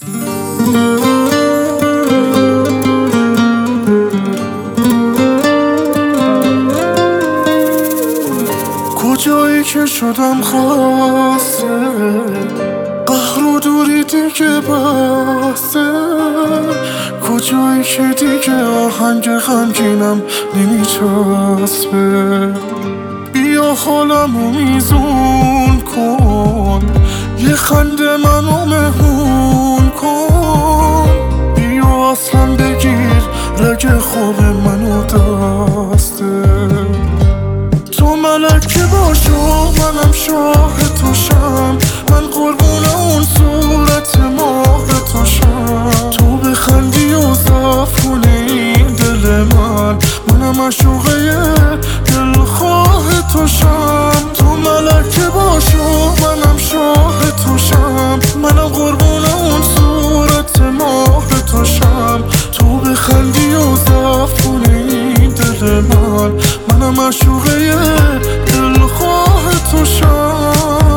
کجایی که شدم خاصه قهر و دوری دیگه بسته، کجایی که دیگه آهنگ غمگینم نمیچسبه. بیا حالمو میزون کن، یه خنده منو مهمون کن. بیا اصلا بگیر رگ خواب منو دسته. تو ملکه باشو منم شاه توشم، من قربون اون صورت ماه توشم. تو بخندی و زفونه این دل منم عشوقه دلخواه توشم. تو ملکه باشو منم شاه توشم، منم قربون اون صورت ماه توشم. تو بخندی و زفونه این دل منم عشوقه دلخواه توشم.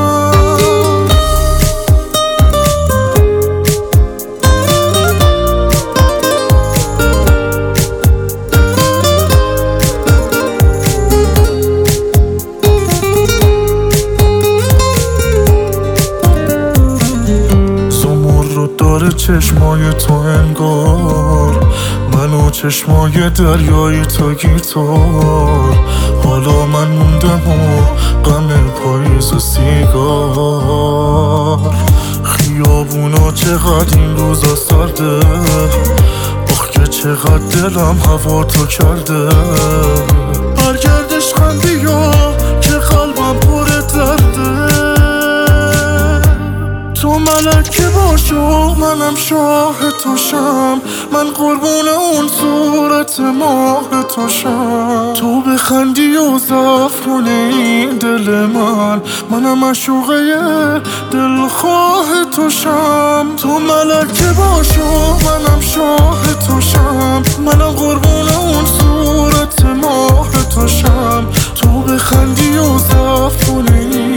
داره چشمای تو انگار، منو چشمای دریای تو گیتار. حالا من موندم و غم پاییز و سیگار. خیابونا چقدر این روزا سرده، آخ که چقدر دلم هوا تو کرده. برگردش خندیا که قلبم پر درده. تو ملکه باشو منم شاه توشم، من قربون اون صورت ماه توشم. تو بخندی و زفرونه این دل منم عشوقه دلخواه توشم. تو ملکه باشو منم شاه توشم، منم قربون اون صورت ماه توشم. تو بخندی و زفرونه